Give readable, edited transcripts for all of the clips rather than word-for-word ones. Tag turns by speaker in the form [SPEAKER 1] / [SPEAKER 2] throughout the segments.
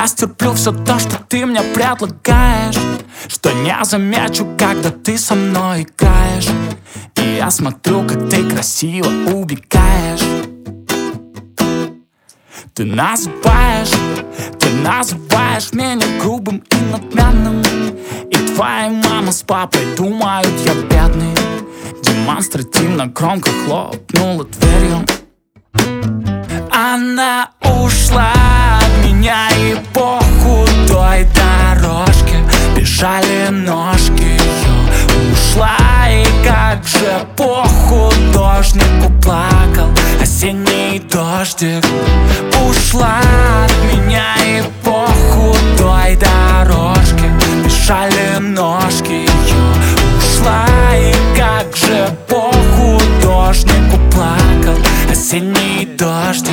[SPEAKER 1] я стерплю все то, что ты мне предлагаешь, что не замечу, когда ты со мной играешь. И я смотрю, как ты красиво убегаешь. Ты называешь меня грубым и надменным, и твоя мама с папой думают, я бедный. Демонстративно громко хлопнула дверью. Она ушла от меня, и по худой дорожке бежали ножки ее. Ушла, и как же по художнику плакал осенний дождик. Ушла от меня, и по худой дорожке бежали ножки ее. Ушла, и как же по художнику плакал осенний дождик.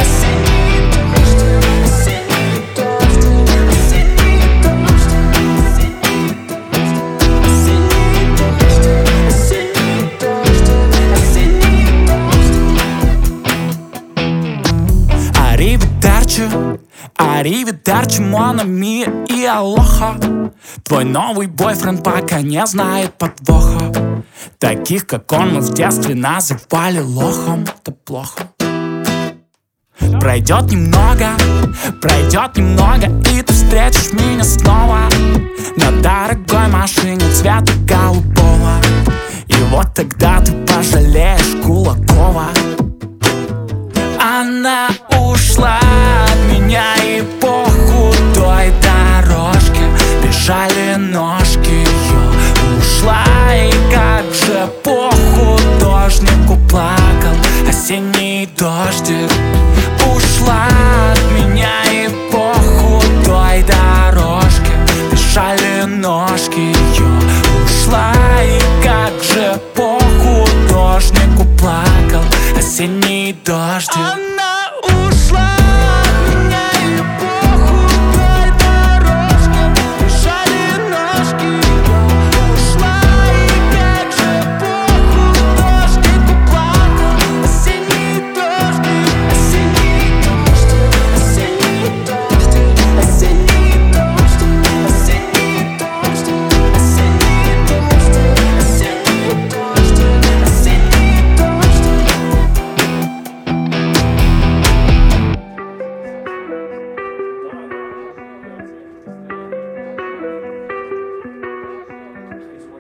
[SPEAKER 1] Аривидерчи, мон ами и алоха. Твой новый бойфренд пока не знает подвоха. Таких, как он, мы в детстве называли лохом. Это плохо. Пройдет немного, и ты встретишь меня снова на дорогой машине цвета голубого. И вот тогда ты пожалеешь Кулакова. Она ушла от меня, и по худой дорожке бежали ножки ее. Ушла, и как же по художнику плакал осенний дождик. Ушла от меня, и по худой дорожке бежали ножки ее. Ушла, и как же по художнику плакал осенний дождик.